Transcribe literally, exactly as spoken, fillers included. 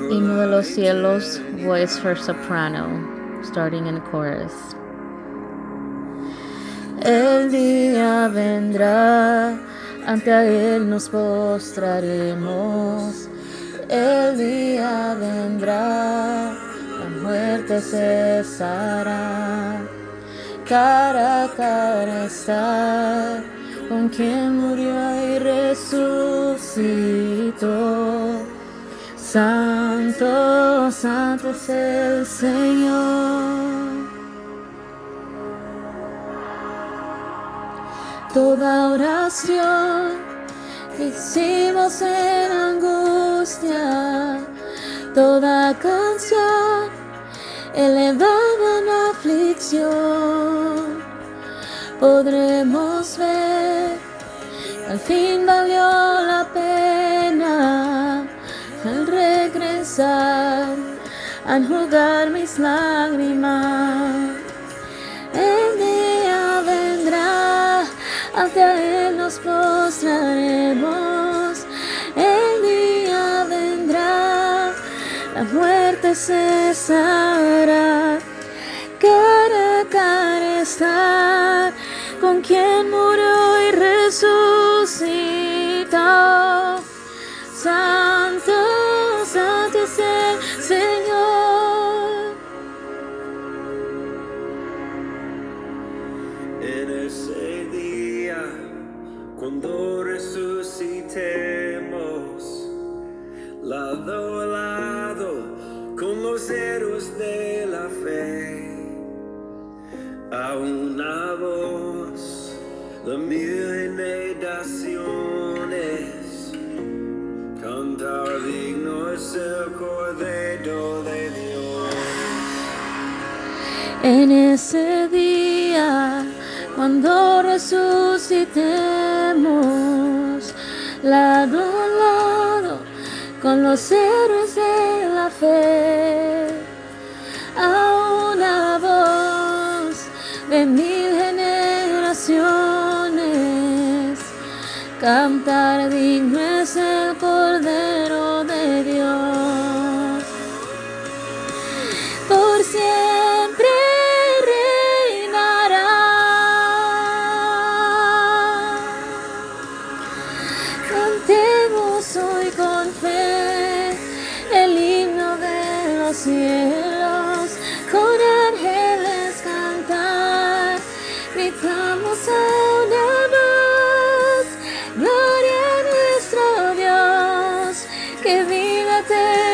Himno de los cielos, voice for soprano, starting in chorus. El día vendrá, ante a él nos postraremos. El día vendrá, la muerte cesará. Cara a cara está con quien murió y resucitó. Santo, santo es el Señor. Toda oración que hicimos en angustia, toda canción elevada en aflicción, podremos ver, al fin valió la pena al regresar, a enjugar mis lágrimas. El día vendrá, ante a él nos postraremos. El día vendrá, la muerte cesará. Cara a cara estar con quien murió y resucitó. Santo, santo es el Señor. En ese día, cuando resucitemos, lado a lado con los héroes de la fe, a una voz de mil generaciones, cantar digno es el Cordero de Dios. En ese día, cuando resucitemos, lado a lado con los héroes de la fe, a una voz de mil generaciones, cantar digno es el Cordero de Dios. Por siempre reinará. Cantemos hoy con fe el himno de los cielos, con ángeles cantar, gritamos a una voz, gloria a nuestro Dios, que vive eterno.